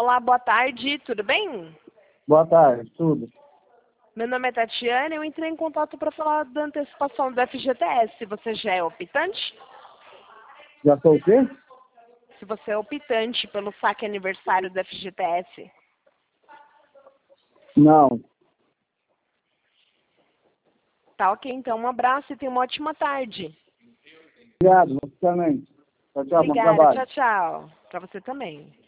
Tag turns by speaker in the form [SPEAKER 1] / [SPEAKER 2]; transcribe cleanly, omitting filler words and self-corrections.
[SPEAKER 1] Olá, boa tarde, tudo bem?
[SPEAKER 2] Boa tarde, tudo.
[SPEAKER 1] Meu nome é Tatiana e eu entrei em contato para falar da antecipação do FGTS. Você já é optante?
[SPEAKER 2] Já sou o quê?
[SPEAKER 1] Se você é optante pelo saque aniversário do FGTS.
[SPEAKER 2] Não.
[SPEAKER 1] Tá ok, então um abraço e tenha uma ótima tarde.
[SPEAKER 2] Obrigado, você também. Tchau, tchau, bom
[SPEAKER 1] Obrigada,
[SPEAKER 2] trabalho.
[SPEAKER 1] tchau, tchau. Para você também.